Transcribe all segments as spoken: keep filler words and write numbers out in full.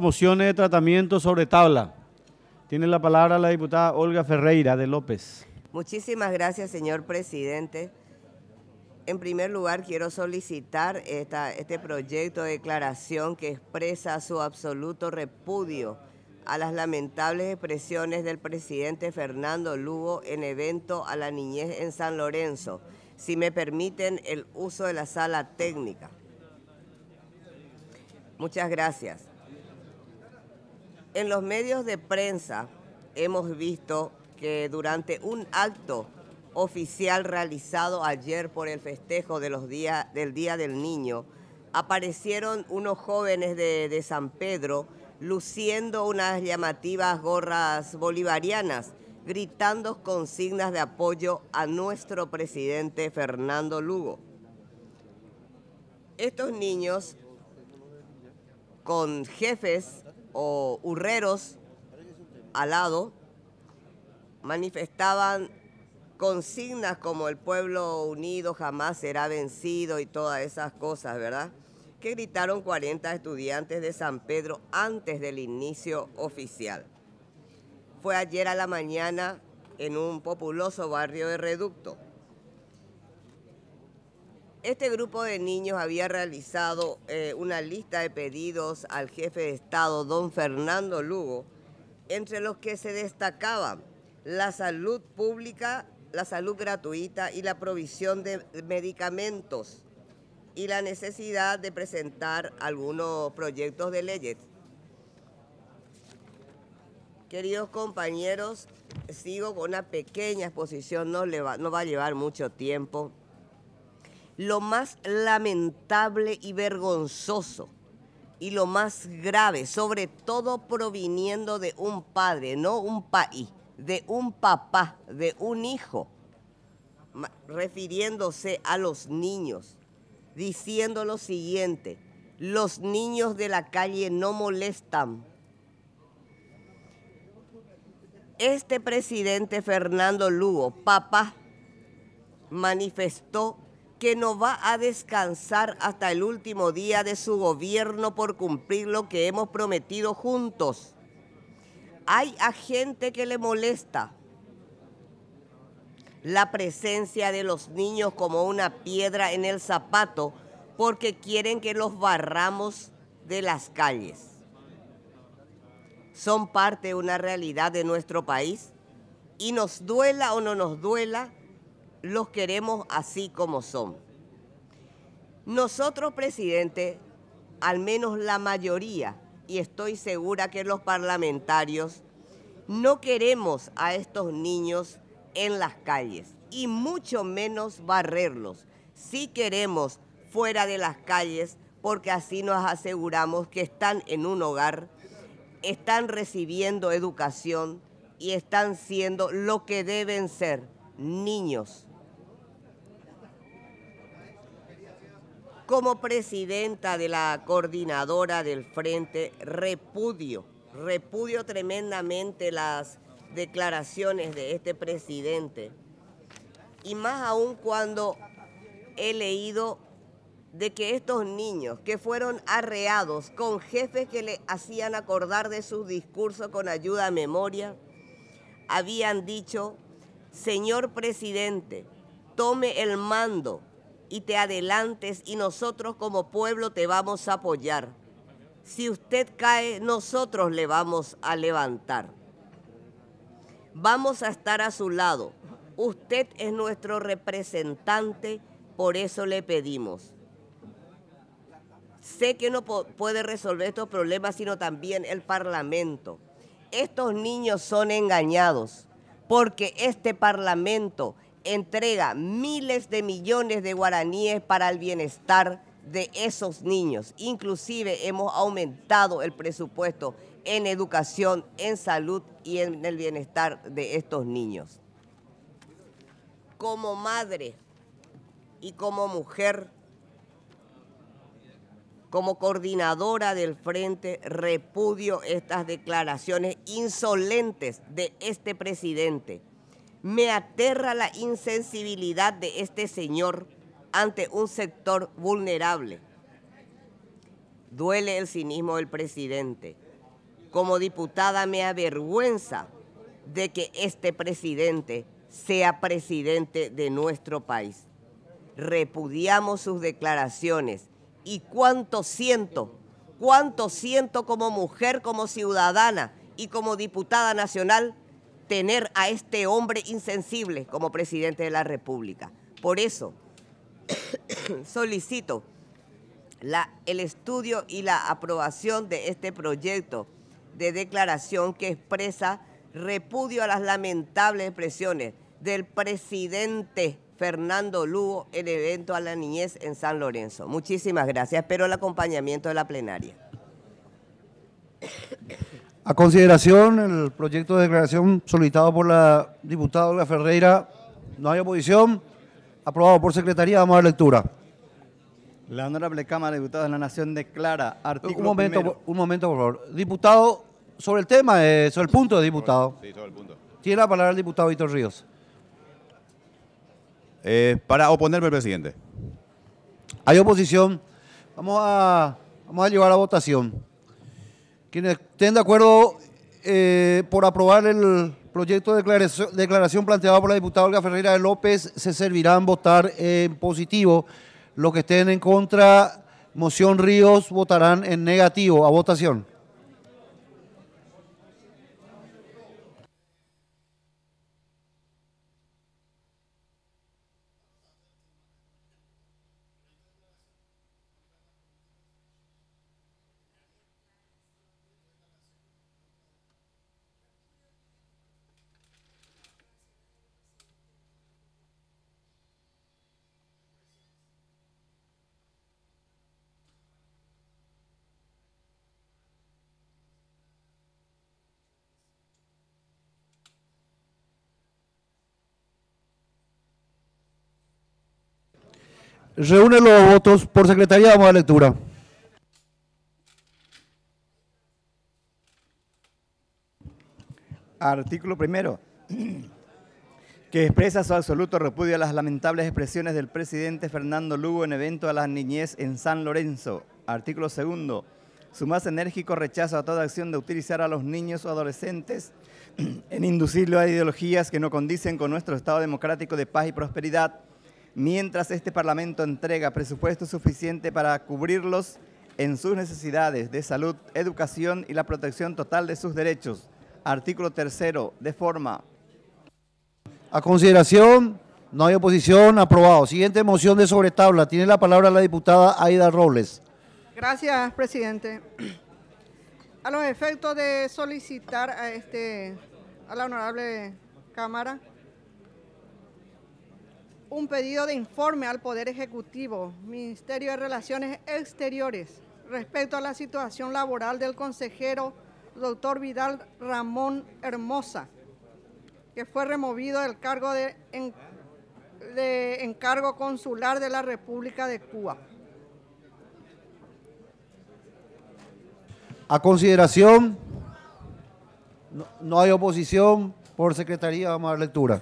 mociones de tratamiento sobre tabla. Tiene la palabra la diputada Olga Ferreira de López. Muchísimas gracias, señor presidente. En primer lugar, quiero solicitar esta, este proyecto de declaración que expresa su absoluto repudio a las lamentables expresiones del presidente Fernando Lugo en evento a la niñez en San Lorenzo. Si me permiten el uso de la sala técnica. Muchas gracias. En los medios de prensa hemos visto que durante un acto oficial realizado ayer por el festejo de los días, del Día del Niño, aparecieron unos jóvenes de, de San Pedro luciendo unas llamativas gorras bolivarianas, gritando consignas de apoyo a nuestro presidente Fernando Lugo. Estos niños, con jefes o hurreros al lado, manifestaban consignas como el pueblo unido jamás será vencido y todas esas cosas, ¿verdad? Que gritaron cuarenta estudiantes de San Pedro antes del inicio oficial. Fue ayer a la mañana en un populoso barrio de Reducto. Este grupo de niños había realizado eh, una lista de pedidos al jefe de Estado, don Fernando Lugo, entre los que se destacaban la salud pública, la salud gratuita y la provisión de medicamentos y la necesidad de presentar algunos proyectos de leyes. Queridos compañeros, sigo con una pequeña exposición, no, le va, no va a llevar mucho tiempo. Lo más lamentable y vergonzoso y lo más grave, sobre todo proviniendo de un padre, no un país, de un papá, de un hijo, refiriéndose a los niños, diciendo lo siguiente: los niños de la calle no molestan. Este presidente Fernando Lugo, papá, manifestó que no va a descansar hasta el último día de su gobierno por cumplir lo que hemos prometido juntos. Hay a gente que le molesta la presencia de los niños como una piedra en el zapato porque quieren que los barramos de las calles. Son parte de una realidad de nuestro país y nos duela o no nos duela, los queremos así como son. Nosotros, presidente, al menos la mayoría, y estoy segura que los parlamentarios, no queremos a estos niños en las calles, y mucho menos barrerlos. Sí queremos fuera de las calles, porque así nos aseguramos que están en un hogar, están recibiendo educación y están siendo lo que deben ser, niños. Como presidenta de la coordinadora del Frente, repudio, repudio tremendamente las declaraciones de este presidente. Y más aún cuando he leído de que estos niños que fueron arreados con jefes que le hacían acordar de sus discursos con ayuda a memoria, habían dicho: señor presidente, tome el mando y te adelantes y nosotros como pueblo te vamos a apoyar. Si usted cae, nosotros le vamos a levantar. Vamos a estar a su lado. Usted es nuestro representante, por eso le pedimos. Sé que no puede resolver estos problemas, sino también el Parlamento. Estos niños son engañados porque este Parlamento entrega miles de millones de guaraníes para el bienestar de esos niños. Inclusive hemos aumentado el presupuesto en educación, en salud y en el bienestar de estos niños. Como madre y como mujer, como coordinadora del Frente, repudio estas declaraciones insolentes de este presidente. Me aterra la insensibilidad de este señor ante un sector vulnerable. Duele el cinismo del presidente. Como diputada me avergüenza de que este presidente sea presidente de nuestro país. Repudiamos sus declaraciones y cuánto siento, cuánto siento como mujer, como ciudadana y como diputada nacional tener a este hombre insensible como presidente de la República. Por eso solicito la, el estudio y la aprobación de este proyecto de declaración que expresa repudio a las lamentables expresiones del presidente Fernando Lugo en el evento a la niñez en San Lorenzo. Muchísimas gracias. Espero el acompañamiento de la plenaria. A consideración, el proyecto de declaración solicitado por la diputada Olga Ferreira. No hay oposición. Aprobado por secretaría. Vamos a dar lectura. La Honorable Cámara de Diputados de la Nación declara artículo Un momento, primero. un momento, por favor. Diputado, sobre el tema, eh, sobre el punto de diputado. Sí, sobre el punto. Tiene la palabra el diputado Víctor Ríos. Eh, para oponerme al presidente. Hay oposición. Vamos a, vamos a llevar a votación. Quienes estén de acuerdo eh, por aprobar el proyecto de declaración, declaración planteado por la diputada Olga Ferreira de López se servirán votar en positivo. Los que estén en contra, moción Ríos, votarán en negativo. A votación. Reúne los votos por secretaría. Vamos a dar lectura. Artículo primero, que expresa su absoluto repudio a las lamentables expresiones del presidente Fernando Lugo en evento a la niñez en San Lorenzo. Artículo segundo, su más enérgico rechazo a toda acción de utilizar a los niños o adolescentes en inducirlo a ideologías que no condicen con nuestro Estado democrático de paz y prosperidad, mientras este Parlamento entrega presupuesto suficiente para cubrirlos en sus necesidades de salud, educación y la protección total de sus derechos. Artículo tercero, de forma. A consideración, no hay oposición, aprobado. Siguiente moción de sobretabla. Tiene la palabra la diputada Aida Robles. Gracias, presidente. A los efectos de solicitar a, este, a la honorable Cámara un pedido de informe al Poder Ejecutivo, Ministerio de Relaciones Exteriores, respecto a la situación laboral del consejero doctor Vidal Ramón Hermosa, que fue removido del cargo de, en, de encargo consular de la República de Cuba. A consideración, no, no hay oposición, por secretaría vamos a dar lectura.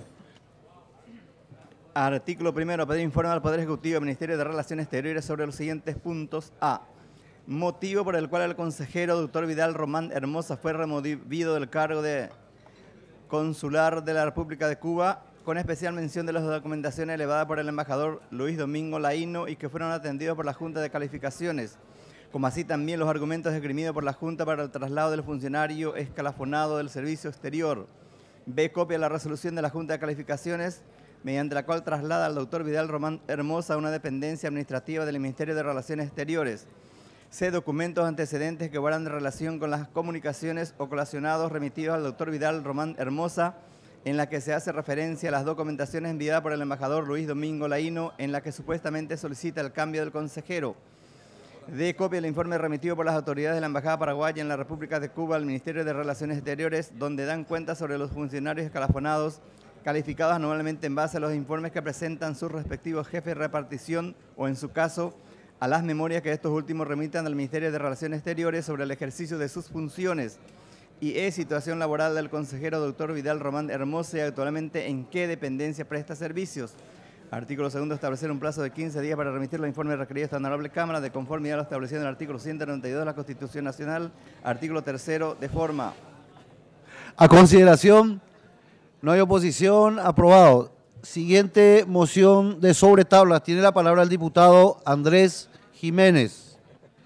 Artículo primero, pedir informe al Poder Ejecutivo y al Ministerio de Relaciones Exteriores sobre los siguientes puntos. A. Motivo por el cual el consejero doctor Vidal Román Hermosa fue removido del cargo de consular de la República de Cuba, con especial mención de las documentaciones elevadas por el embajador Luis Domingo Laíno y que fueron atendidos por la Junta de Calificaciones, como así también los argumentos esgrimidos por la Junta para el traslado del funcionario escalafonado del Servicio Exterior. B. Copia de la resolución de la Junta de Calificaciones, mediante la cual traslada al doctor Vidal Román Hermosa a una dependencia administrativa del Ministerio de Relaciones Exteriores. C. Documentos antecedentes que guardan relación con las comunicaciones o colacionados remitidos al doctor Vidal Román Hermosa, en la que se hace referencia a las documentaciones enviadas por el embajador Luis Domingo Laíno, en la que supuestamente solicita el cambio del consejero. D. Copia del informe remitido por las autoridades de la Embajada Paraguaya en la República de Cuba al Ministerio de Relaciones Exteriores, donde dan cuenta sobre los funcionarios escalafonados calificados anualmente en base a los informes que presentan sus respectivos jefes de repartición o, en su caso, a las memorias que estos últimos remitan al Ministerio de Relaciones Exteriores sobre el ejercicio de sus funciones. Y E. Situación laboral del consejero doctor Vidal Román Hermosa y actualmente en qué dependencia presta servicios. Artículo segundo, establecer un plazo de quince días para remitir los informes requeridos a esta honorable Cámara de conformidad a lo establecido en el artículo ciento noventa y dos de la Constitución Nacional. Artículo tercero, de forma. A consideración, no hay oposición, aprobado. Siguiente moción de sobre tablas. Tiene la palabra el diputado Andrés Jiménez.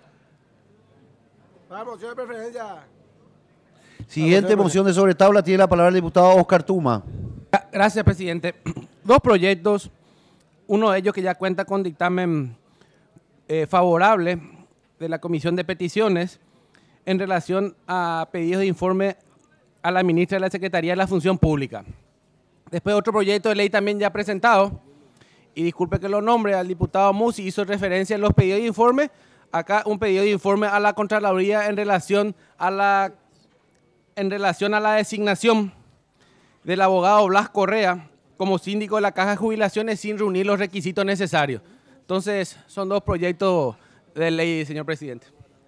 Para moción de preferencia. Siguiente moción de sobre tabla. Tiene la palabra el diputado Oscar Tuma. Gracias, presidente. Dos proyectos, uno de ellos que ya cuenta con dictamen eh, favorable de la Comisión de Peticiones en relación a pedidos de informe a la ministra de la Secretaría de la Función Pública. Después otro proyecto de ley también ya presentado, y disculpe que lo nombre, al diputado Musi hizo referencia a los pedidos de informe. Acá un pedido de informe a la Contraloría en relación a la, en relación a la designación del abogado Blas Correa como síndico de la Caja de Jubilaciones sin reunir los requisitos necesarios. Entonces, son dos proyectos de ley, señor presidente.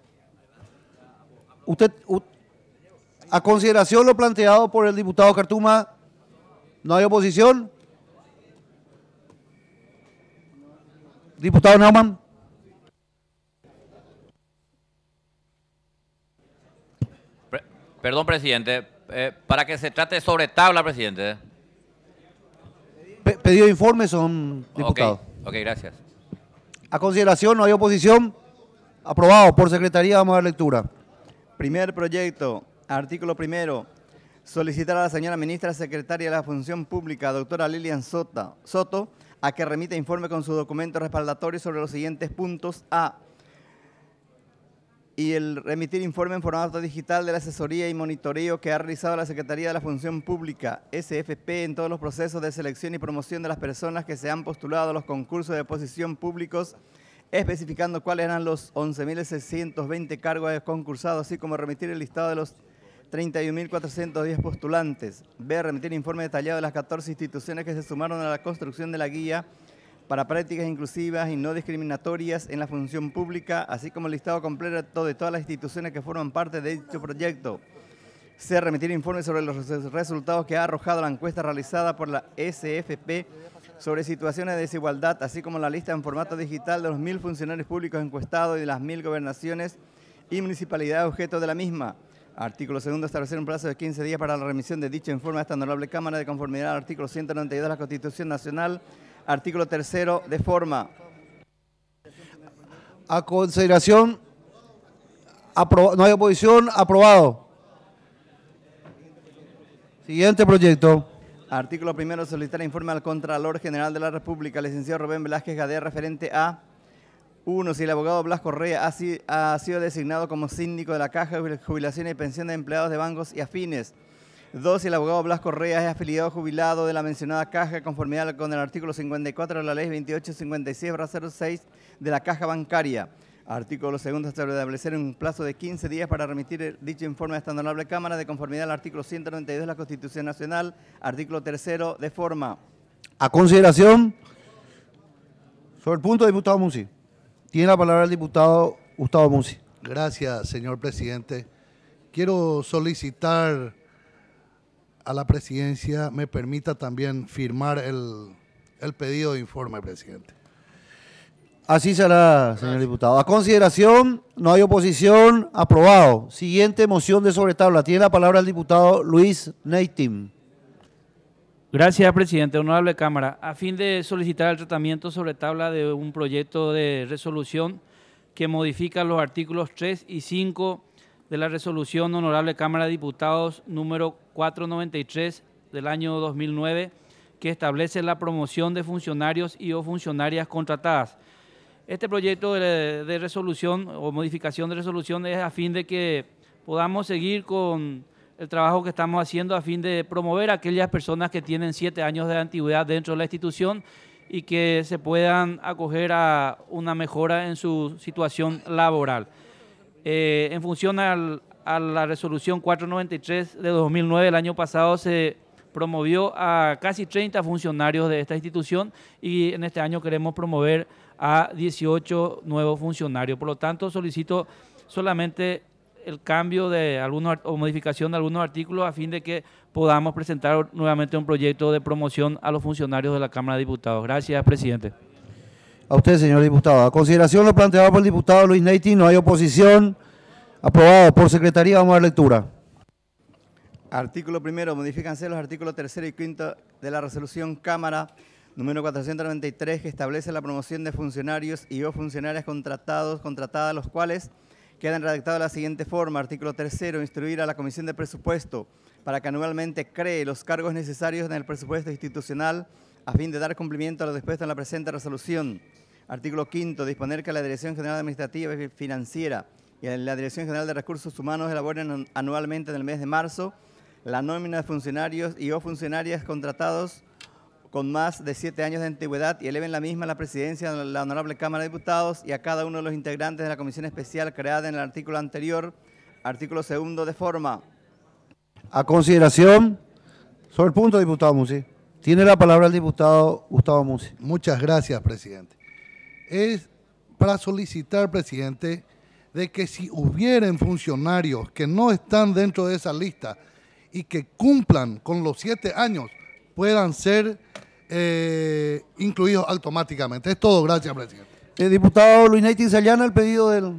Usted, a consideración lo planteado por el diputado Cartuma, ¿no hay oposición? Diputado Naumann. Pre- Perdón, presidente. Eh, para que se trate sobre tabla, presidente. Pe pedido de informe son diputados. Ok, ok, gracias. A consideración, no hay oposición. Aprobado por secretaría, vamos a dar lectura. Primer proyecto, artículo primero. Solicitar a la señora ministra secretaria de la Función Pública, doctora Lilian Sota, Soto, a que remita informe con su documento respaldatorio sobre los siguientes puntos. A. Y el remitir informe en formato digital de la asesoría y monitoreo que ha realizado la Secretaría de la Función Pública, S F P, en todos los procesos de selección y promoción de las personas que se han postulado a los concursos de posición públicos, especificando cuáles eran los once mil seiscientos veinte cargos concursados, así como remitir el listado de los treinta y un mil cuatrocientos diez postulantes. B. Remitir informe detallado de las catorce instituciones que se sumaron a la construcción de la guía para prácticas inclusivas y no discriminatorias en la función pública, así como el listado completo de todas las instituciones que forman parte de dicho proyecto. C. Remitir informe sobre los resultados que ha arrojado la encuesta realizada por la S F P sobre situaciones de desigualdad, así como la lista en formato digital de los mil funcionarios públicos encuestados y de las mil gobernaciones y municipalidades objeto de la misma. Artículo segundo, establecer un plazo de quince días para la remisión de dicho informe a esta honorable Cámara de conformidad al artículo ciento noventa y dos de la Constitución Nacional. Artículo tercero, de forma. A consideración, no hay oposición, aprobado. Siguiente proyecto. Artículo primero, solicitar informe al Contralor General de la República, licenciado Rubén Velázquez Gadea, referente a uno. Si el abogado Blas Correa ha, si, ha sido designado como síndico de la Caja de Jubilaciones y Pensión de Empleados de Bancos y Afines. dos. Si el abogado Blas Correa es afiliado jubilado de la mencionada caja, conformidad con el artículo cincuenta y cuatro de la ley veintiocho cincuenta y seis barra cero seis de la caja bancaria. Artículo segundo, establecer un plazo de quince días para remitir dicho informe a esta honorable Cámara de conformidad al artículo ciento noventa y dos de la Constitución Nacional. Artículo tercero, de forma. A consideración, sobre el punto, diputado Musi. Tiene la palabra el diputado Gustavo Musi. Gracias, señor presidente. Quiero solicitar a la presidencia me permita también firmar el, el pedido de informe, presidente. Así será, señor Gracias. Diputado. A consideración, no hay oposición, aprobado. Siguiente moción de sobre tabla. Tiene la palabra el diputado Luis Neitim. Gracias, presidente. Honorable Cámara. A fin de solicitar el tratamiento sobre tabla de un proyecto de resolución que modifica los artículos tres y cinco de la resolución Honorable Cámara de Diputados número cuatrocientos noventa y tres del año dos mil nueve, que establece la promoción de funcionarios y o funcionarias contratadas. Este proyecto de, de resolución o modificación de resolución es a fin de que podamos seguir con el trabajo que estamos haciendo a fin de promover a aquellas personas que tienen siete años de antigüedad dentro de la institución y que se puedan acoger a una mejora en su situación laboral. Eh, en función al, a la resolución cuatrocientos noventa y tres de dos mil nueve, el año pasado se promovió a casi treinta funcionarios de esta institución y en este año queremos promover a dieciocho nuevos funcionarios. Por lo tanto, solicito solamente el cambio de algunos o modificación de algunos artículos a fin de que podamos presentar nuevamente un proyecto de promoción a los funcionarios de la Cámara de Diputados. Gracias, presidente. A usted, señor diputado. A consideración lo planteado por el diputado Luis Neity, no hay oposición. Aprobado por secretaría, vamos a dar lectura. Artículo primero, modifícanse los artículos tercero y quinto de la resolución Cámara número cuatrocientos noventa y tres, que establece la promoción de funcionarios y o funcionarias contratados, contratadas, los cuales quedan redactados de la siguiente forma. Artículo tercero, instruir a la Comisión de Presupuesto para que anualmente cree los cargos necesarios en el presupuesto institucional a fin de dar cumplimiento a lo dispuesto en la presente resolución. Artículo quinto, disponer que la Dirección General Administrativa y Financiera y la Dirección General de Recursos Humanos elaboren anualmente en el mes de marzo la nómina de funcionarios y o funcionarias contratados con más de siete años de antigüedad y eleven la misma a la presidencia de la Honorable Cámara de Diputados y a cada uno de los integrantes de la comisión especial creada en el artículo anterior. Artículo segundo, de forma. A consideración, sobre el punto, diputado Musi. Tiene la palabra el diputado Gustavo Musi. Muchas gracias, presidente. Es para solicitar, presidente, de que si hubieran funcionarios que no están dentro de esa lista y que cumplan con los siete años, puedan ser eh, incluidos automáticamente. Es todo, gracias, presidente. El diputado Luis Neity Sayana, el pedido del...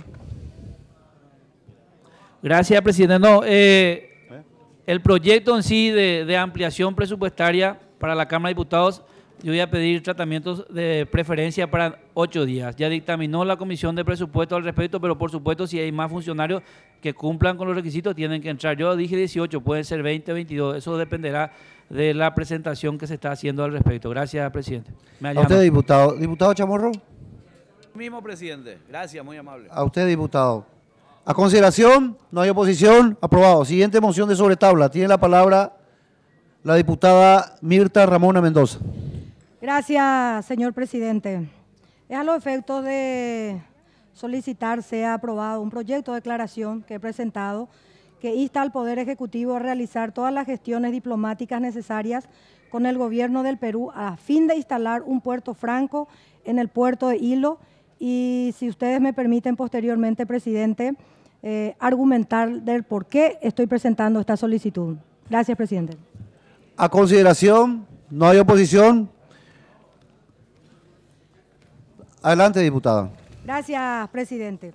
Gracias, presidente. No, eh, el proyecto en sí de, de ampliación presupuestaria para la Cámara de Diputados, yo voy a pedir tratamientos de preferencia para ocho días. Ya dictaminó la Comisión de Presupuesto al respecto, pero por supuesto si hay más funcionarios que cumplan con los requisitos tienen que entrar. Yo dije dieciocho, pueden ser veinte, veintidós, eso dependerá de la presentación que se está haciendo al respecto. Gracias, presidente. Me a usted, diputado. Diputado Chamorro. Mismo, presidente. Gracias, muy amable. A usted, diputado. A consideración, no hay oposición. Aprobado. Siguiente moción de sobretabla. Tiene la palabra la diputada Mirta Ramona Mendoza. Gracias, señor presidente. Es a los efectos de solicitar sea aprobado un proyecto de declaración que he presentado que insta al Poder Ejecutivo a realizar todas las gestiones diplomáticas necesarias con el gobierno del Perú a fin de instalar un puerto franco en el puerto de Hilo y, si ustedes me permiten posteriormente, presidente, eh, argumentar del por qué estoy presentando esta solicitud. Gracias, presidente. A consideración, no hay oposición. Adelante, diputada. Gracias, presidente.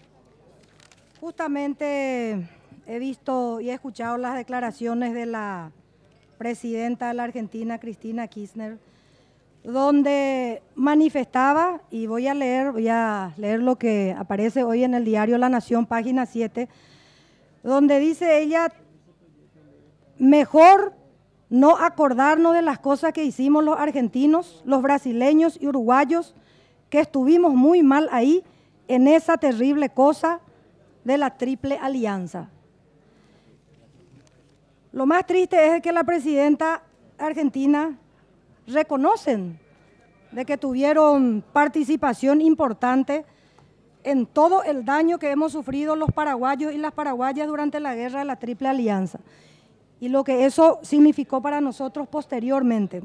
Justamente he visto y he escuchado las declaraciones de la presidenta de la Argentina, Cristina Kirchner, donde manifestaba, y voy a leer, voy a leer lo que aparece hoy en el diario La Nación, página siete, donde dice ella, mejor no acordarnos de las cosas que hicimos los argentinos, los brasileños y uruguayos, que estuvimos muy mal ahí en esa terrible cosa de la Triple Alianza. Lo más triste es que la presidenta argentina reconocen de que tuvieron participación importante en todo el daño que hemos sufrido los paraguayos y las paraguayas durante la guerra de la Triple Alianza y lo que eso significó para nosotros posteriormente.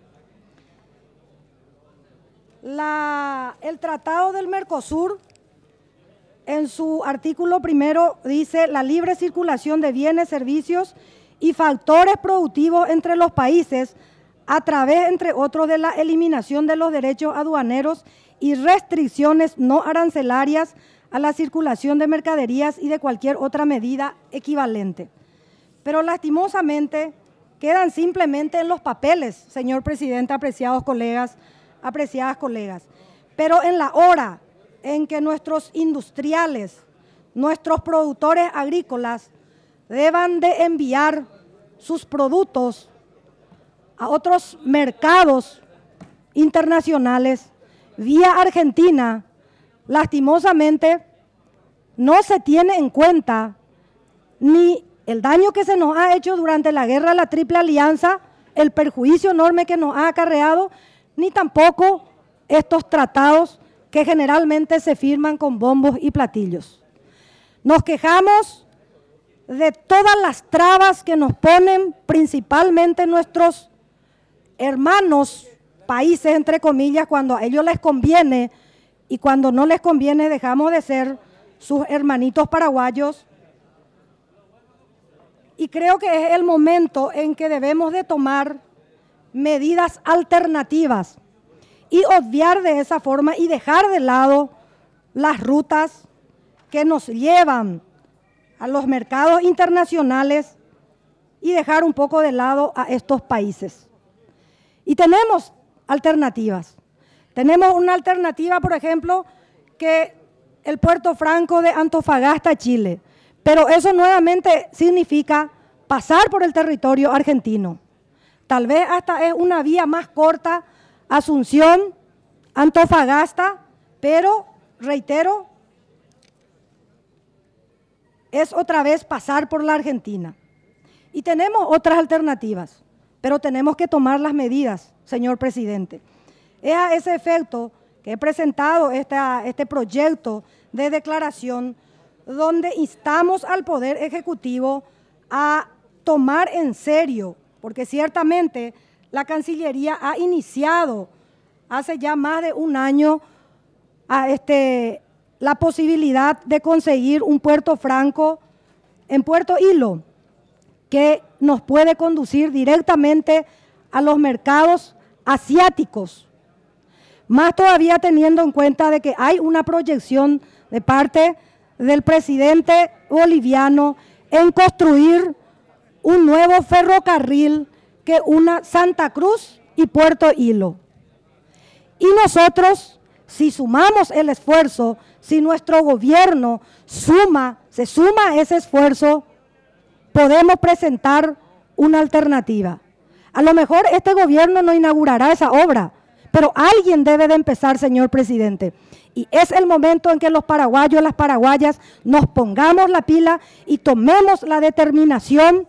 La, el Tratado del Mercosur, en su artículo primero, dice la libre circulación de bienes, servicios y factores productivos entre los países a través, entre otros, de la eliminación de los derechos aduaneros y restricciones no arancelarias a la circulación de mercaderías y de cualquier otra medida equivalente. Pero lastimosamente quedan simplemente en los papeles, señor presidente, apreciados colegas, apreciadas colegas. Pero en la hora en que nuestros industriales, nuestros productores agrícolas deban de enviar sus productos a otros mercados internacionales vía Argentina, lastimosamente no se tiene en cuenta ni el daño que se nos ha hecho durante la guerra de la Triple Alianza, el perjuicio enorme que nos ha acarreado, ni tampoco estos tratados que generalmente se firman con bombos y platillos. Nos quejamos de todas las trabas que nos ponen principalmente nuestros hermanos países, entre comillas, cuando a ellos les conviene y cuando no les conviene dejamos de ser sus hermanitos paraguayos Y creo que es el momento en que debemos de tomar medidas alternativas y obviar de esa forma y dejar de lado las rutas que nos llevan a los mercados internacionales y dejar un poco de lado a estos países. Y tenemos alternativas. Tenemos una alternativa, por ejemplo, que el Puerto Franco de Antofagasta, Chile. Pero eso nuevamente significa pasar por el territorio argentino. Tal vez hasta es una vía más corta, Asunción, Antofagasta, pero, reitero, es otra vez pasar por la Argentina. Y tenemos otras alternativas, pero tenemos que tomar las medidas, señor presidente. Es a ese efecto que he presentado esta, este proyecto de declaración donde instamos al Poder Ejecutivo a tomar en serio, porque ciertamente la Cancillería ha iniciado hace ya más de un año a este, la posibilidad de conseguir un puerto franco en Puerto Hilo, que nos puede conducir directamente a los mercados asiáticos, más todavía teniendo en cuenta de que hay una proyección de parte del presidente boliviano en construir un nuevo ferrocarril que una Santa Cruz y Puerto Hilo. Y nosotros, si sumamos el esfuerzo, si nuestro gobierno suma, se suma a ese esfuerzo, podemos presentar una alternativa. A lo mejor este gobierno no inaugurará esa obra, pero alguien debe de empezar, señor presidente. Y es el momento en que los paraguayos, las paraguayas, nos pongamos la pila y tomemos la determinación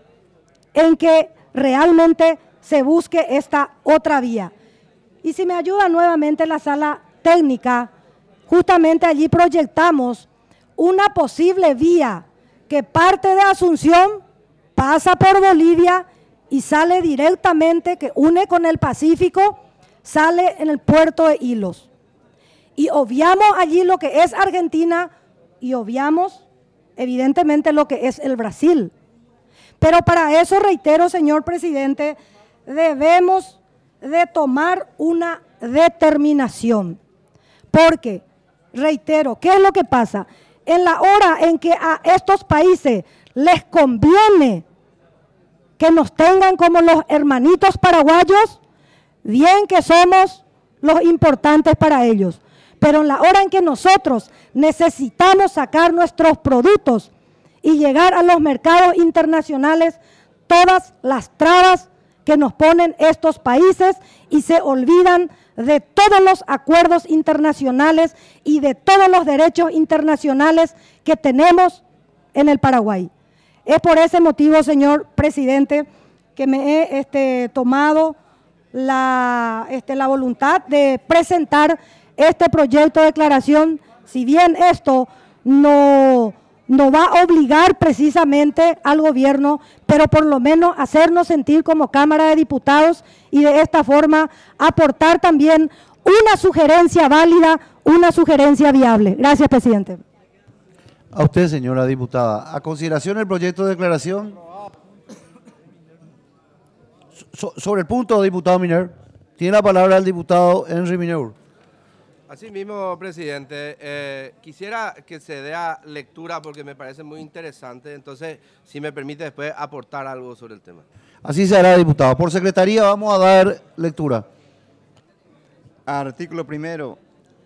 en que realmente se busque esta otra vía. Y si me ayuda nuevamente la sala técnica, justamente allí proyectamos una posible vía que parte de Asunción, pasa por Bolivia y sale directamente, que une con el Pacífico, sale en el puerto de Hilos. Y obviamos allí lo que es Argentina y obviamos evidentemente lo que es el Brasil. Pero para eso, reitero, señor presidente, debemos de tomar una determinación. Porque, reitero, ¿qué es lo que pasa? En la hora en que a estos países les conviene que nos tengan como los hermanitos paraguayos, bien que somos los importantes para ellos. Pero en la hora en que nosotros necesitamos sacar nuestros productos y llegar a los mercados internacionales, todas las trabas que nos ponen estos países y se olvidan de todos los acuerdos internacionales y de todos los derechos internacionales que tenemos en el Paraguay. Es por ese motivo, señor presidente, que me he este, tomado la, este, la voluntad de presentar este proyecto de declaración, si bien esto no, no va a obligar precisamente al gobierno, pero por lo menos hacernos sentir como Cámara de Diputados y de esta forma aportar también una sugerencia válida, una sugerencia viable. Gracias, presidente. A usted, señora diputada. A consideración el proyecto de declaración. So, sobre el punto, diputado Miner, tiene la palabra el diputado Henry Mineur. Así mismo, presidente, eh, quisiera que se dé lectura porque me parece muy interesante, entonces, si me permite después aportar algo sobre el tema. Así se hará, diputado. Por secretaría vamos a dar lectura. Artículo primero.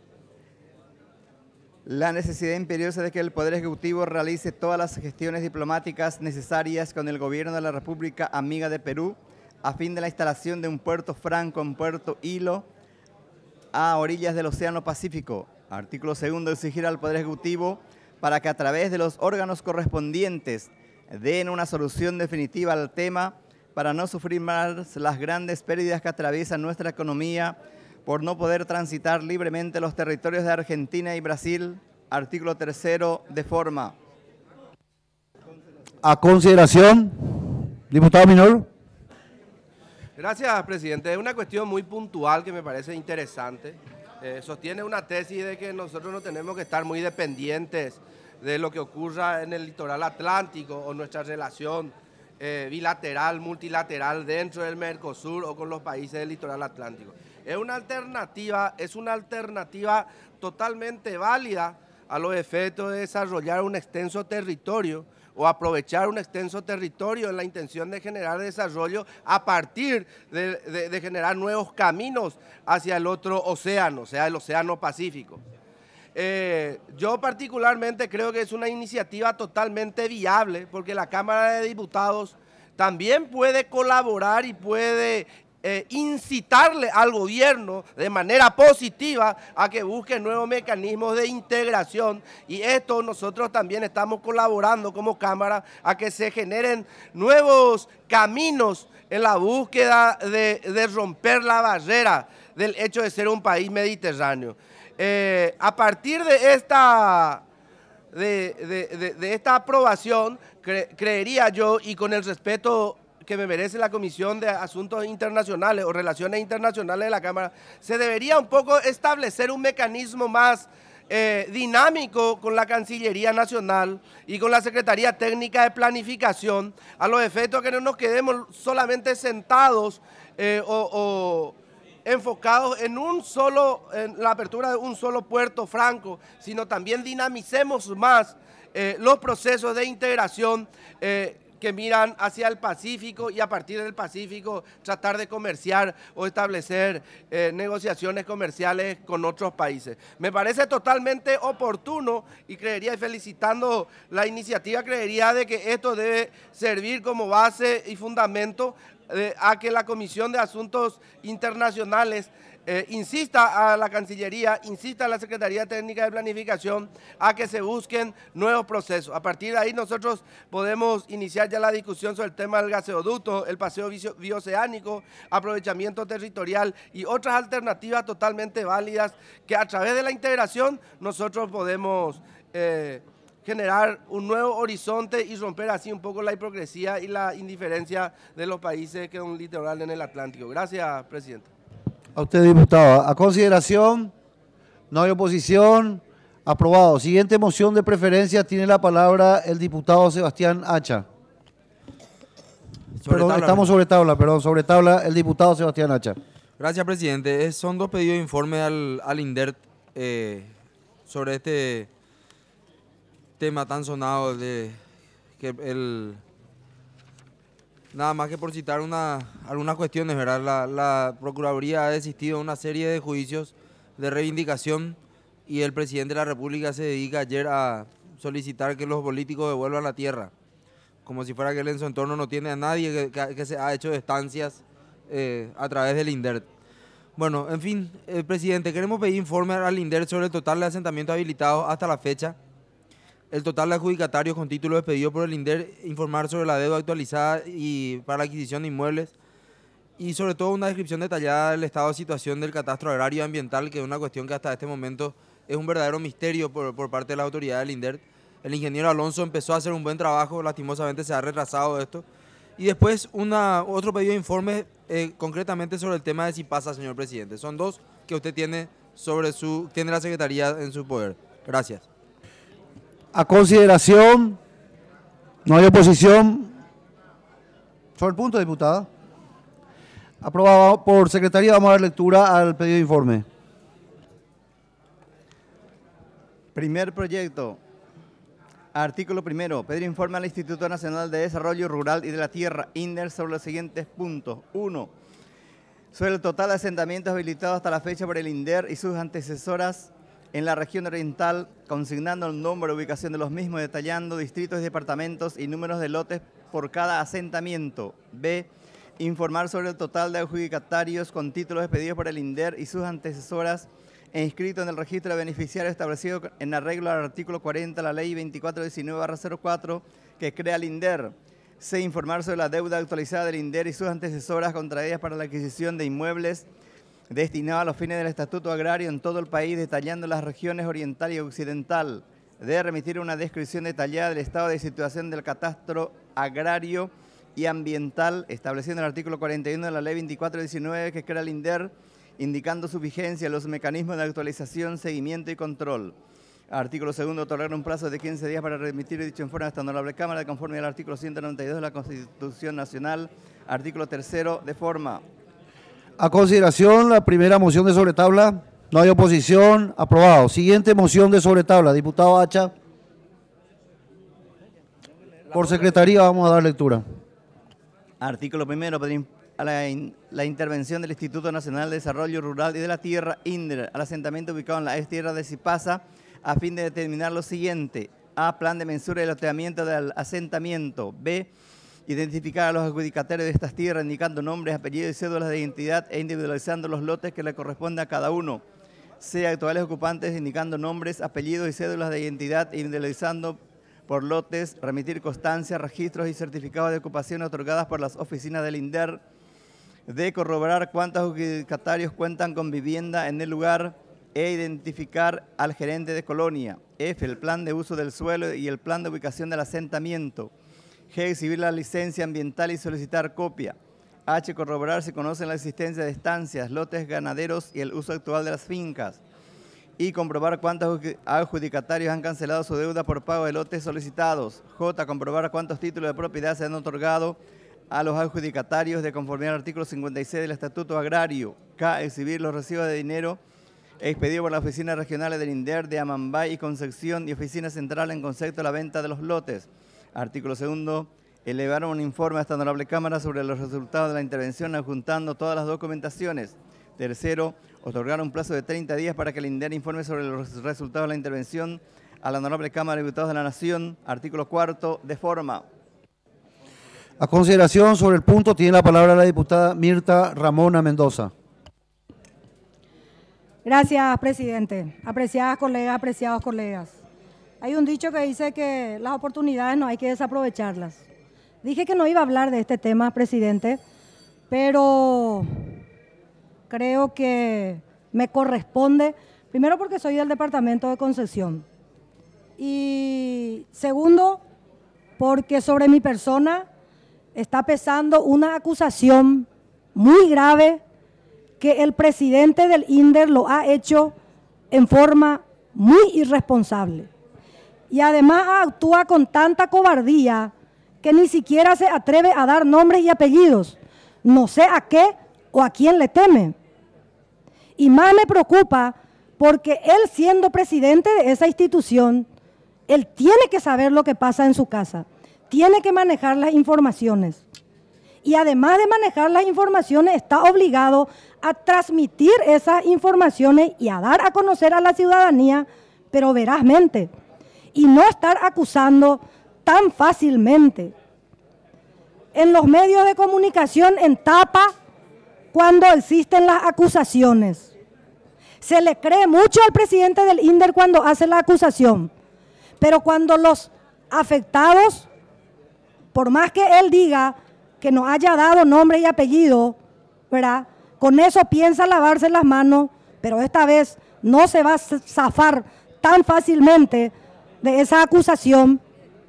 La necesidad imperiosa de que el Poder Ejecutivo realice todas las gestiones diplomáticas necesarias con el Gobierno de la República Amiga de Perú a fin de la instalación de un puerto franco en Puerto Hilo, a orillas del Océano Pacífico. Artículo segundo, exigir al Poder Ejecutivo para que a través de los órganos correspondientes den una solución definitiva al tema para no sufrir más las grandes pérdidas que atraviesa nuestra economía por no poder transitar libremente los territorios de Argentina y Brasil. Artículo tercero, de forma. A consideración, diputado Mineur. Gracias, presidente. Es una cuestión muy puntual que me parece interesante. Eh, sostiene una tesis de que nosotros no tenemos que estar muy dependientes de lo que ocurra en el litoral atlántico o nuestra relación eh, bilateral, multilateral dentro del Mercosur o con los países del litoral atlántico. Es una alternativa, es una alternativa totalmente válida a los efectos de desarrollar un extenso territorio o aprovechar un extenso territorio en la intención de generar desarrollo a partir de, de, de generar nuevos caminos hacia el otro océano, o sea, el Océano Pacífico. Eh, yo particularmente creo que es una iniciativa totalmente viable porque la Cámara de Diputados también puede colaborar y puede eh, incitarle al gobierno de manera positiva a que busque nuevos mecanismos de integración, y esto nosotros también estamos colaborando como Cámara a que se generen nuevos caminos en la búsqueda de, de romper la barrera del hecho de ser un país mediterráneo. Eh, a partir de esta, de, de, de, de esta aprobación, cre, creería yo, y con el respeto que me merece la Comisión de Asuntos Internacionales o Relaciones Internacionales de la Cámara, se debería un poco establecer un mecanismo más eh, dinámico con la Cancillería Nacional y con la Secretaría Técnica de Planificación, a los efectos que no nos quedemos solamente sentados eh, o... o enfocados en un solo, en la apertura de un solo puerto franco, sino también dinamicemos más eh, los procesos de integración eh, que miran hacia el Pacífico, y a partir del Pacífico tratar de comerciar o establecer eh, negociaciones comerciales con otros países. Me parece totalmente oportuno y creería, y felicitando la iniciativa, creería de que esto debe servir como base y fundamento Eh, a que la Comisión de Asuntos Internacionales eh, insista a la Cancillería, insista a la Secretaría Técnica de Planificación a que se busquen nuevos procesos. A partir de ahí nosotros podemos iniciar ya la discusión sobre el tema del gaseoducto, el paseo bioceánico, aprovechamiento territorial y otras alternativas totalmente válidas que a través de la integración nosotros podemos eh, generar un nuevo horizonte y romper así un poco la hipocresía y la indiferencia de los países que son un litoral en el Atlántico. Gracias, presidente. A usted, diputado. A consideración, no hay oposición, aprobado. Siguiente moción de preferencia, tiene la palabra el diputado Sebastián Hacha. Sobre perdón, tabla, estamos sobre tabla, perdón, sobre tabla el diputado Sebastián Hacha. Gracias, presidente. Es, son dos pedidos de informe al, al INDERT eh, sobre este tema tan sonado de que el nada más que por citar una, algunas cuestiones, ¿verdad? La, la Procuraduría ha desistido de una serie de juicios de reivindicación y el presidente de la República se dedica ayer a solicitar que los políticos devuelvan la tierra, como si fuera que él en su entorno no tiene a nadie, que, que, que se ha hecho estancias eh, a través del INDERT. Bueno, en fin, eh, presidente, queremos pedir informe al INDERT sobre el total de asentamientos habilitados hasta la fecha, el total de adjudicatarios con títulos expedidos por el INDERT, informar sobre la deuda actualizada y para la adquisición de inmuebles, y sobre todo una descripción detallada del estado de situación del catastro agrario y ambiental, que es una cuestión que hasta este momento es un verdadero misterio por, por parte de la autoridad del INDERT. El ingeniero Alonso empezó a hacer un buen trabajo, lastimosamente se ha retrasado esto. Y después una, otro pedido de informe eh, concretamente sobre el tema de Cipasa, señor presidente. Son dos que usted tiene sobre su, tiene la Secretaría en su poder. Gracias. A consideración, no hay oposición. Sobre el punto, diputada. Aprobado por Secretaría, vamos a dar lectura al pedido de informe. Primer proyecto. Artículo primero. Pedir informe al Instituto Nacional de Desarrollo Rural y de la Tierra, INDER, sobre los siguientes puntos. Uno. Sobre el total de asentamientos habilitados hasta la fecha por el INDER y sus antecesoras en la región oriental, consignando el nombre y ubicación de los mismos, detallando distritos y departamentos y números de lotes por cada asentamiento. B. Informar sobre el total de adjudicatarios con títulos expedidos por el INDER y sus antecesoras e inscritos en el registro de beneficiarios establecido en arreglo al artículo cuarenta de la Ley veinticuatro diecinueve barra cero cuatro que crea el INDER. C. Informar sobre la deuda actualizada del INDER y sus antecesoras contraídas para la adquisición de inmuebles destinados a los fines del Estatuto Agrario en todo el país, detallando las regiones oriental y occidental. D. Remitir una descripción detallada del estado de situación del catastro agrario y ambiental, estableciendo el artículo cuarenta y uno de la Ley veinticuatro diecinueve que crea el INDER, indicando su vigencia, los mecanismos de actualización, seguimiento y control. Artículo segundo, otorgar un plazo de quince días para remitir dicho informe a esta honorable Cámara, conforme al artículo ciento noventa y dos de la Constitución Nacional. Artículo tercero, de forma. A consideración, la primera moción de sobretabla. No hay oposición. Aprobado. Siguiente moción de sobretabla. Diputado Hacha. Por secretaría vamos a dar lectura. Artículo primero, pedir a la, in, la intervención del Instituto Nacional de Desarrollo Rural y de la Tierra, INDER, al asentamiento ubicado en la ex tierra de Zipasa, a fin de determinar lo siguiente. A, plan de mensura y loteamiento del asentamiento. B, identificar a los adjudicatarios de estas tierras, indicando nombres, apellidos y cédulas de identidad e individualizando los lotes que le corresponde a cada uno. C, actuales ocupantes, indicando nombres, apellidos y cédulas de identidad e individualizando por lotes, remitir constancias, registros y certificados de ocupación otorgadas por las oficinas del INDER. D, corroborar cuántos adjudicatarios cuentan con vivienda en el lugar e identificar al gerente de colonia. F, el plan de uso del suelo y el plan de ubicación del asentamiento. G, exhibir la licencia ambiental y solicitar copia. H, corroborar si conocen la existencia de estancias, lotes ganaderos y el uso actual de las fincas. Y comprobar cuántos adjudicatarios han cancelado su deuda por pago de lotes solicitados. J, comprobar cuántos títulos de propiedad se han otorgado a los adjudicatarios de conformidad al artículo cincuenta y seis del Estatuto Agrario. K, exhibir los recibos de dinero expedidos por las oficinas regionales del INDER de Amambay y Concepción y oficina central en concepto de la venta de los lotes. Artículo segundo, elevar un informe a esta honorable Cámara sobre los resultados de la intervención adjuntando todas las documentaciones. Tercero, otorgar un plazo de treinta días para que el INDER informe sobre los resultados de la intervención a la honorable Cámara de Diputados de la Nación. Artículo cuarto, de forma. A consideración sobre el punto tiene la palabra la diputada Mirta Ramona Mendoza. Gracias, presidente. Apreciadas colegas, apreciados colegas. Hay un dicho que dice que las oportunidades no hay que desaprovecharlas. Dije que no iba a hablar de este tema, presidente, pero creo que me corresponde, primero porque soy del departamento de Concepción y segundo porque sobre mi persona está pesando una acusación muy grave que el presidente del INDER lo ha hecho en forma muy irresponsable. Y además actúa con tanta cobardía que ni siquiera se atreve a dar nombres y apellidos. No sé a qué o a quién le teme. Y más me preocupa porque él, siendo presidente de esa institución, él tiene que saber lo que pasa en su casa, tiene que manejar las informaciones. Y además de manejar las informaciones, está obligado a transmitir esas informaciones y a dar a conocer a la ciudadanía, pero verazmente, y no estar acusando tan fácilmente. En los medios de comunicación, en tapa, cuando existen las acusaciones. Se le cree mucho al presidente del INDER cuando hace la acusación, pero cuando los afectados, por más que él diga que no haya dado nombre y apellido, ¿verdad?, con eso piensa lavarse las manos, pero esta vez no se va a zafar tan fácilmente de esa acusación.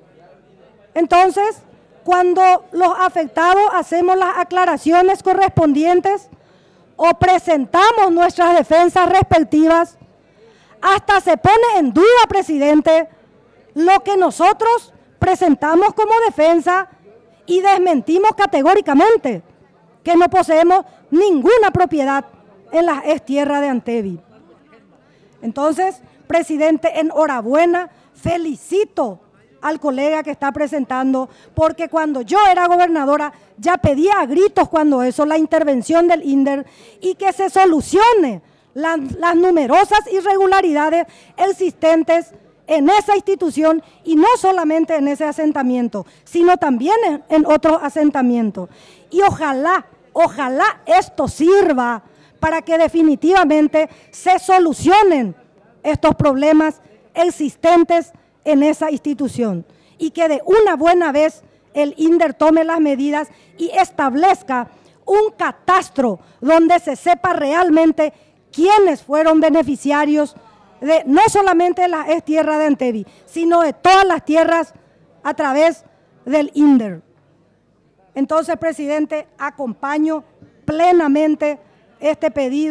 Entonces, cuando los afectados hacemos las aclaraciones correspondientes o presentamos nuestras defensas respectivas, hasta se pone en duda, presidente, lo que nosotros presentamos como defensa y desmentimos categóricamente que no poseemos ninguna propiedad en la ex tierra de Antevi. Entonces, presidente, enhorabuena, felicito al colega que está presentando, porque cuando yo era gobernadora ya pedía a gritos cuando eso, la intervención del INDER y que se solucione la, las numerosas irregularidades existentes en esa institución y no solamente en ese asentamiento, sino también en, en otros asentamientos. Y ojalá, ojalá esto sirva para que definitivamente se solucionen estos problemas existentes en esa institución y que de una buena vez el INDER tome las medidas y establezca un catastro donde se sepa realmente quiénes fueron beneficiarios de no solamente de la ex tierra de Antevi, sino de todas las tierras a través del INDER. Entonces, presidente, acompaño plenamente este pedido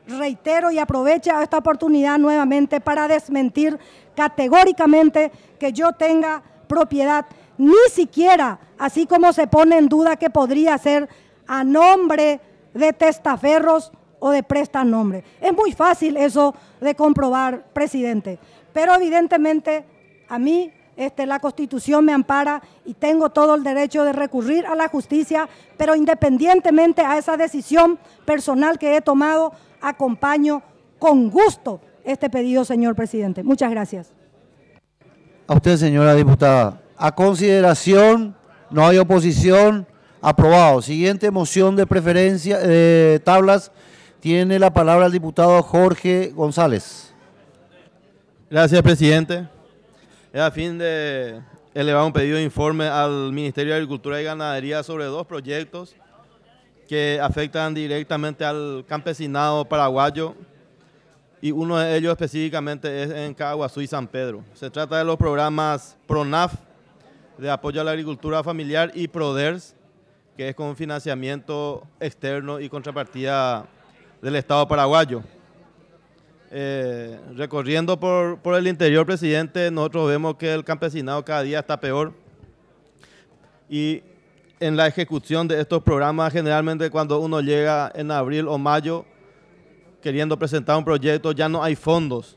reitero y aprovecho esta oportunidad nuevamente para desmentir categóricamente que yo tenga propiedad, ni siquiera, así como se pone en duda que podría ser a nombre de testaferros o de prestanombre. Es muy fácil eso de comprobar, presidente, pero evidentemente a mí este, la Constitución me ampara y tengo todo el derecho de recurrir a la justicia, pero independientemente a esa decisión personal que he tomado, acompaño con gusto este pedido, señor presidente. Muchas gracias. A usted, señora diputada. A consideración, no hay oposición, aprobado. Siguiente moción de preferencia de tablas, tiene la palabra el diputado Jorge González. Gracias, presidente. Es a fin de elevar un pedido de informe al Ministerio de Agricultura y Ganadería sobre dos proyectos que afectan directamente al campesinado paraguayo, y uno de ellos específicamente es en Caguazú y San Pedro. Se trata de los programas PRONAF, de apoyo a la agricultura familiar, y PRODERS, que es con financiamiento externo y contrapartida del Estado paraguayo. Eh, recorriendo por, por el interior, presidente, nosotros vemos que el campesinado cada día está peor, y en la ejecución de estos programas, generalmente cuando uno llega en abril o mayo queriendo presentar un proyecto, ya no hay fondos.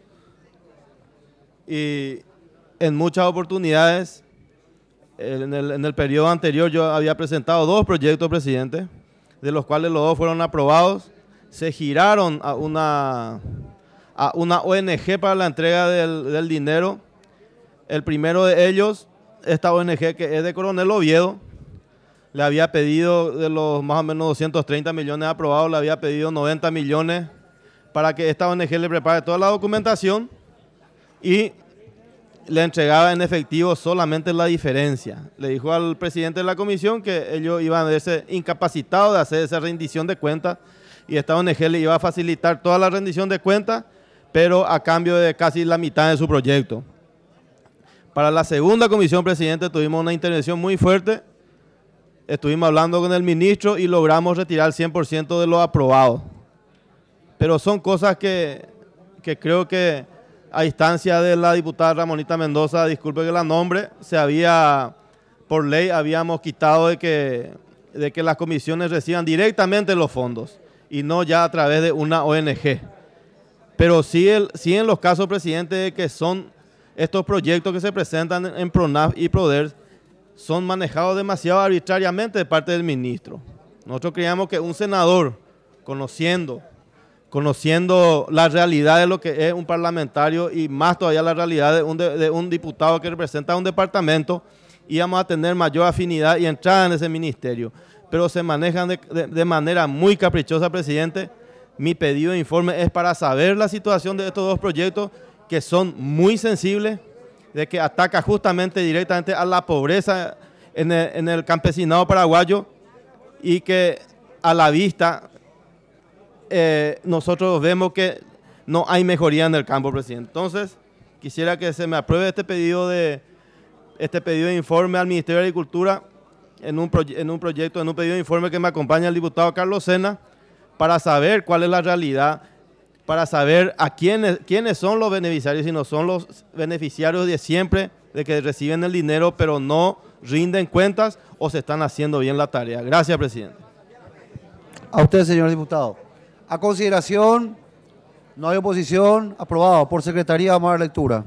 Y en muchas oportunidades, en el, en el periodo anterior yo había presentado dos proyectos, presidente, de los cuales los dos fueron aprobados. Se giraron a una, a una O N G para la entrega del, del dinero. El primero de ellos, esta O N G que es de Coronel Oviedo, le había pedido, de los más o menos doscientos treinta millones aprobados, le había pedido noventa millones para que esta O N G le prepare toda la documentación y le entregaba en efectivo solamente la diferencia. Le dijo al presidente de la comisión que ellos iban a verse incapacitados de hacer esa rendición de cuentas, y esta O N G le iba a facilitar toda la rendición de cuentas, pero a cambio de casi la mitad de su proyecto. Para la segunda comisión, presidente, tuvimos una intervención muy fuerte. Estuvimos hablando con el ministro y logramos retirar el cien por ciento de lo aprobado. Pero son cosas que, que creo que a instancia de la diputada Ramonita Mendoza, disculpe que la nombre, se había, por ley, habíamos quitado de que, de que las comisiones reciban directamente los fondos y no ya a través de una O N G. Pero sí, el, sí en los casos, presidente, de que son estos proyectos que se presentan en, en PRONAF y PRODERS, son manejados demasiado arbitrariamente de parte del ministro. Nosotros creíamos que un senador, conociendo, conociendo la realidad de lo que es un parlamentario y más todavía la realidad de un, de, de un diputado que representa un departamento, íbamos a tener mayor afinidad y entrada en ese ministerio. Pero se manejan de, de, de manera muy caprichosa, presidente. Mi pedido de informe es para saber la situación de estos dos proyectos que son muy sensibles, de que ataca justamente directamente a la pobreza en el, en el campesinado paraguayo, y que a la vista eh, nosotros vemos que no hay mejoría en el campo, presidente. Entonces, quisiera que se me apruebe este pedido de, este pedido de informe al Ministerio de Agricultura en un, en un proyecto, en un pedido de informe que me acompaña el diputado Carlos Sena, para saber cuál es la realidad, para saber a quiénes, quiénes son los beneficiarios, si no son los beneficiarios de siempre, de que reciben el dinero pero no rinden cuentas o se están haciendo bien la tarea. Gracias, presidente. A usted, señor diputado. A consideración, no hay oposición, aprobado. Por secretaría, vamos a dar lectura.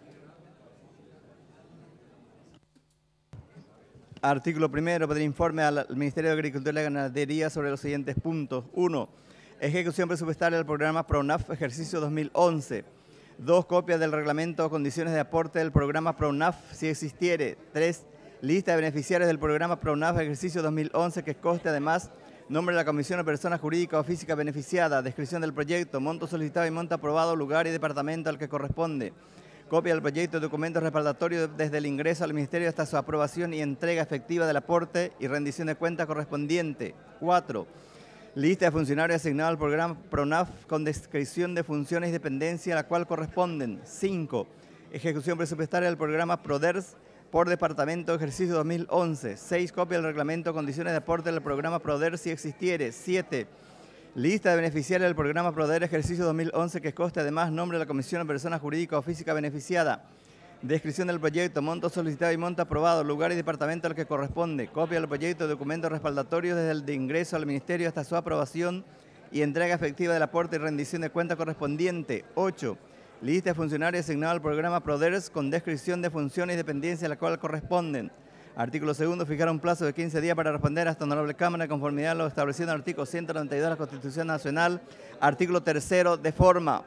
Artículo primero, pedir informe al Ministerio de Agricultura y Ganadería sobre los siguientes puntos. uno. Ejecución presupuestaria del programa PRONAF ejercicio dos mil once. Dos, copias del reglamento o condiciones de aporte del programa PRONAF si existiere. Tres, lista de beneficiarios del programa PRONAF ejercicio dos mil once que conste además nombre de la comisión o persona jurídica o física beneficiada, descripción del proyecto, monto solicitado y monto aprobado, lugar y departamento al que corresponde. Copia del proyecto y documentos respaldatorios desde el ingreso al ministerio hasta su aprobación y entrega efectiva del aporte y rendición de cuenta correspondiente. Cuatro. Lista de funcionarios asignados al programa PRONAF con descripción de funciones y dependencia a la cual corresponden. Cinco. Ejecución presupuestaria del programa PRODERS por departamento ejercicio dos mil once. Seis. Copia del reglamento condiciones de aporte del programa PRODERS si existiere. Siete. Lista de beneficiarios del programa Proder Ejercicio dos mil once que conste además nombre de la comisión o persona jurídica o física beneficiada. Descripción del proyecto, monto solicitado y monto aprobado, lugar y departamento al que corresponde, copia del proyecto, documentos respaldatorios desde el de ingreso al ministerio hasta su aprobación y entrega efectiva del aporte y rendición de cuenta correspondiente. ocho. Lista de funcionarios asignados al programa PRODERS con descripción de funciones y dependencias a la cual corresponden. Artículo segundo, fijar un plazo de quince días para responder a esta honorable Cámara de conformidad a lo establecido en el artículo ciento noventa y dos de la Constitución Nacional. Artículo tercero, de forma.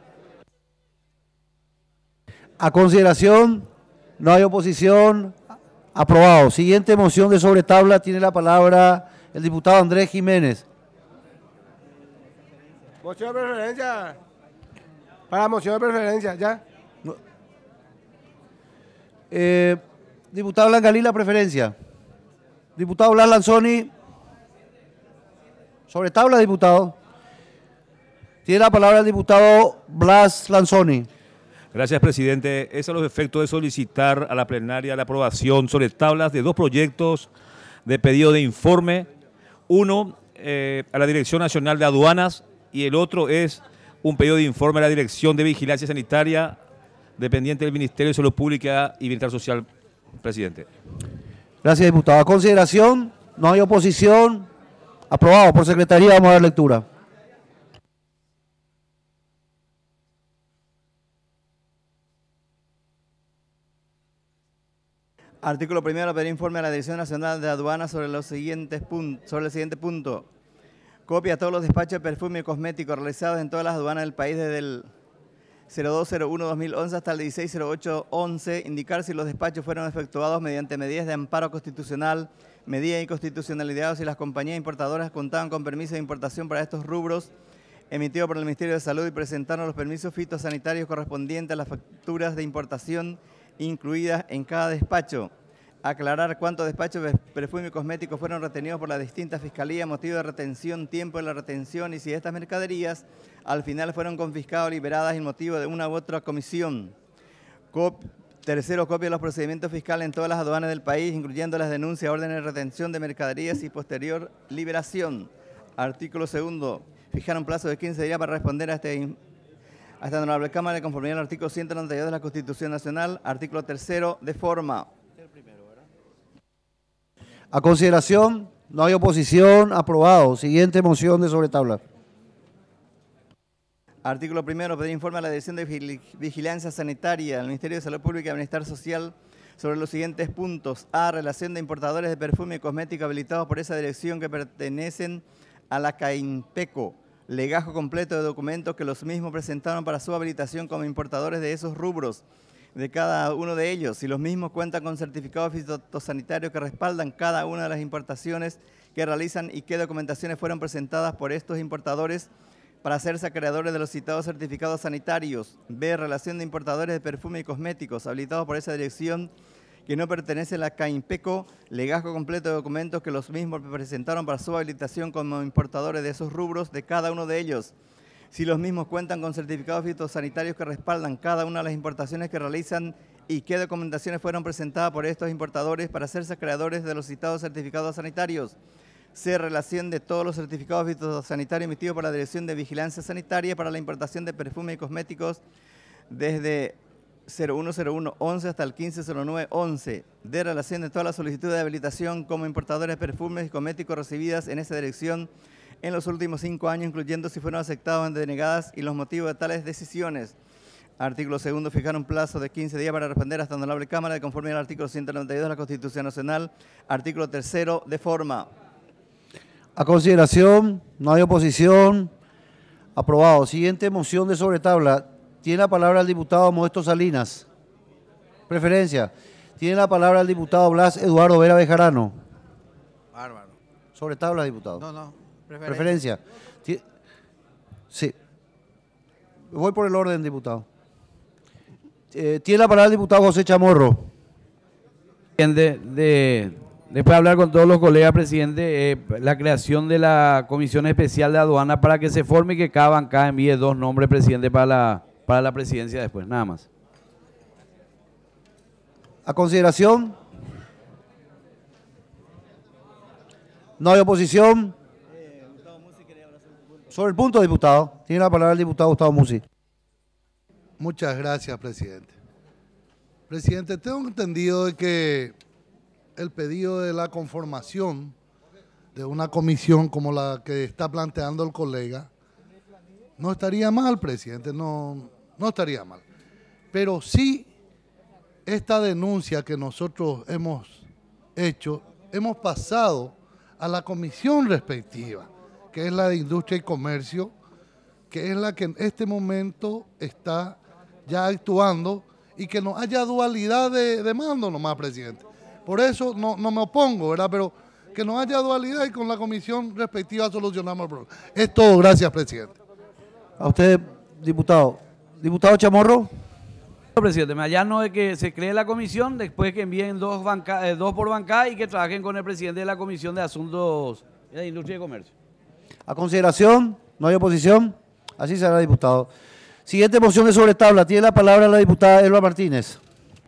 A consideración, no hay oposición, aprobado. Siguiente moción de sobre tabla, tiene la palabra el diputado Andrés Jiménez. Moción de preferencia. Para moción de preferencia, ¿ya? Eh, diputado Blanca Lila, preferencia. Diputado Blas Lanzoni. Sobre tabla, diputado. Tiene la palabra el diputado Blas Lanzoni. Gracias, presidente. Es a los efectos de solicitar a la plenaria la aprobación sobre tablas de dos proyectos de pedido de informe. Uno eh, a la Dirección Nacional de Aduanas y el otro es un pedido de informe a la Dirección de Vigilancia Sanitaria dependiente del Ministerio de Salud Pública y Bienestar Social, presidente. Gracias, diputado. A consideración, no hay oposición. Aprobado por secretaría. Vamos a dar lectura. Artículo primero, pedir informe a la Dirección Nacional de Aduanas sobre los siguientes puntos, sobre el siguiente punto. Copia a todos los despachos de perfume y cosméticos realizados en todas las aduanas del país desde el cero dos cero uno dos mil once hasta el dieciséis cero ocho once. Indicar si los despachos fueron efectuados mediante medidas de amparo constitucional, medidas de inconstitucionalidad o si las compañías importadoras contaban con permiso de importación para estos rubros emitido por el Ministerio de Salud y presentaron los permisos fitosanitarios correspondientes a las facturas de importación incluidas en cada despacho. Aclarar cuántos despachos de perfume y cosméticos fueron retenidos por las distintas fiscalías, motivo de retención, tiempo de la retención y si estas mercaderías al final fueron confiscadas o liberadas en motivo de una u otra comisión. Cop Tercero, copia de los procedimientos fiscales en todas las aduanas del país, incluyendo las denuncias, órdenes de retención de mercaderías y posterior liberación. Artículo segundo, fijar un plazo de quince días para responder a este a esta honorable Cámara de conformidad al artículo ciento noventa y dos de la Constitución Nacional. Artículo tercero, de forma. A consideración, no hay oposición, aprobado. Siguiente moción de sobre tabla. Artículo primero, pedir informe a la Dirección de Vigilancia Sanitaria del Ministerio de Salud Pública y Bienestar Social sobre los siguientes puntos. A, relación de importadores de perfume y cosmético habilitados por esa dirección que pertenecen a la CAINPECO. Legajo completo de documentos que los mismos presentaron para su habilitación como importadores de esos rubros de cada uno de ellos. Si los mismos cuentan con certificados fitosanitarios que respaldan cada una de las importaciones que realizan y qué documentaciones fueron presentadas por estos importadores para hacerse acreedores de los citados certificados sanitarios. B, relación de importadores de perfume y cosméticos habilitados por esa dirección que no pertenece a la CAINPECO, legajo completo de documentos que los mismos presentaron para su habilitación como importadores de esos rubros de cada uno de ellos. Si los mismos cuentan con certificados fitosanitarios que respaldan cada una de las importaciones que realizan y qué documentaciones fueron presentadas por estos importadores para hacerse acreedores de los citados certificados sanitarios. C, relación de todos los certificados fitosanitarios emitidos por la Dirección de Vigilancia Sanitaria para la importación de perfume y cosméticos desde cero uno cero uno once hasta el quince cero nueve once. D, relación de todas las solicitudes de habilitación como importadores de perfumes y cosméticos recibidas en esa dirección en los últimos cinco años, incluyendo si fueron aceptadas o denegadas y los motivos de tales decisiones. Artículo segundo, fijar un plazo de quince días para responder a esta honorable Cámara de conformidad al artículo ciento noventa y dos de la Constitución Nacional. Artículo tercero, de forma. A consideración, no hay oposición, aprobado. Siguiente moción de sobre tabla. Tiene la palabra el diputado Modesto Salinas. Preferencia. Tiene la palabra el diputado Blas Eduardo Vera Bejarano. Bárbaro. Sobre tabla, diputado. No, no. Preferencia. Preferencia. Sí. Voy por el orden, diputado. Eh, tiene la palabra el diputado José Chamorro. De, de, después de hablar con todos los colegas, presidente, eh, la creación de la Comisión Especial de Aduana para que se forme y que cada bancada envíe dos nombres, presidente, para la, para la presidencia después, nada más. A consideración. No hay oposición. Sobre el punto, diputado. Tiene la palabra el diputado Gustavo Musi. Muchas gracias, presidente. Presidente, tengo entendido de que el pedido de la conformación de una comisión como la que está planteando el colega no estaría mal, presidente, no, no estaría mal. Pero sí, esta denuncia que nosotros hemos hecho, hemos pasado a la comisión respectiva, que es la de Industria y Comercio, que es la que en este momento está ya actuando y que no haya dualidad de, de mando nomás, presidente. Por eso no, no me opongo, ¿verdad? Pero que no haya dualidad y con la comisión respectiva solucionamos el problema. Es todo, gracias, presidente. A usted, diputado. Diputado Chamorro. Presidente, me allano de que se cree la comisión, después que envíen dos, banca, eh, dos por bancada y que trabajen con el presidente de la Comisión de Asuntos de Industria y Comercio. A consideración, no hay oposición. Así será, diputado. Siguiente moción de sobre tabla. Tiene la palabra la diputada Elba Martínez.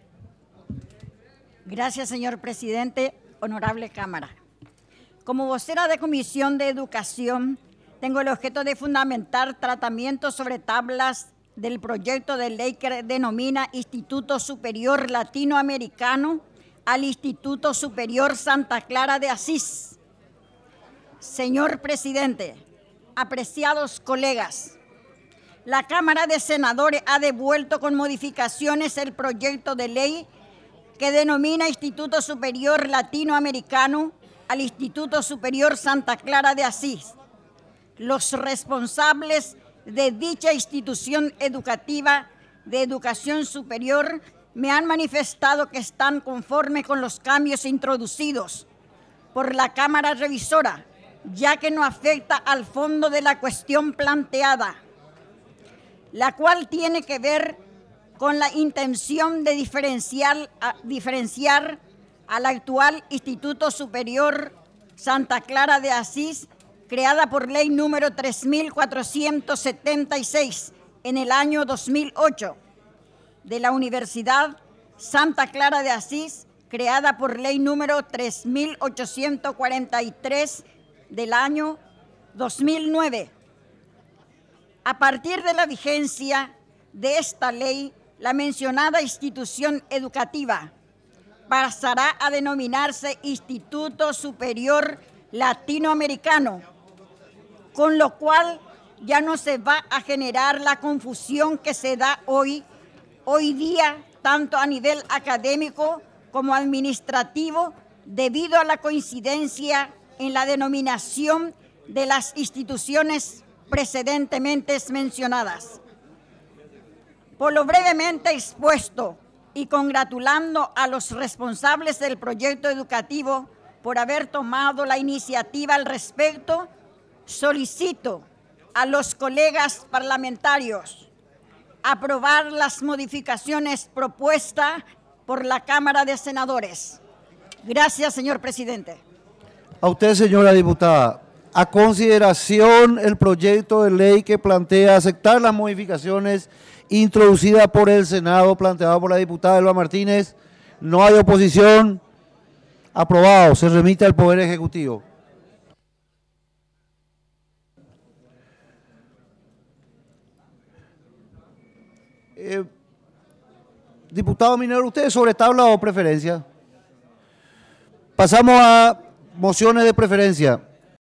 Gracias, señor presidente. Honorable Cámara. Como vocera de Comisión de Educación, tengo el objeto de fundamentar tratamientos sobre tablas del proyecto de ley que denomina Instituto Superior Latinoamericano al Instituto Superior Santa Clara de Asís. Señor presidente, apreciados colegas, la Cámara de Senadores ha devuelto con modificaciones el proyecto de ley que denomina Instituto Superior Latinoamericano al Instituto Superior Santa Clara de Asís. Los responsables de dicha institución educativa de educación superior me han manifestado que están conformes con los cambios introducidos por la Cámara Revisora, ya que no afecta al fondo de la cuestión planteada, la cual tiene que ver con la intención de diferenciar, a, diferenciar al actual Instituto Superior Santa Clara de Asís, creada por ley número tres mil cuatrocientos setenta y seis en el año dos mil ocho, de la Universidad Santa Clara de Asís, creada por ley número tres mil ochocientos cuarenta y tres del año dos mil nueve. A partir de la vigencia de esta ley, la mencionada institución educativa pasará a denominarse Instituto Superior Latinoamericano, con lo cual ya no se va a generar la confusión que se da hoy, hoy día, tanto a nivel académico como administrativo, debido a la coincidencia en la denominación de las instituciones precedentemente mencionadas. Por lo brevemente expuesto y congratulando a los responsables del proyecto educativo por haber tomado la iniciativa al respecto, solicito a los colegas parlamentarios aprobar las modificaciones propuestas por la Cámara de Senadores. Gracias, señor presidente. A usted, señora diputada. A consideración el proyecto de ley que plantea aceptar las modificaciones introducidas por el Senado, planteado por la diputada Elba Martínez. No hay oposición. Aprobado. Se remite al Poder Ejecutivo. Eh, diputado Minero, ¿usted sobre tabla o preferencia? Pasamos a mociones de preferencia.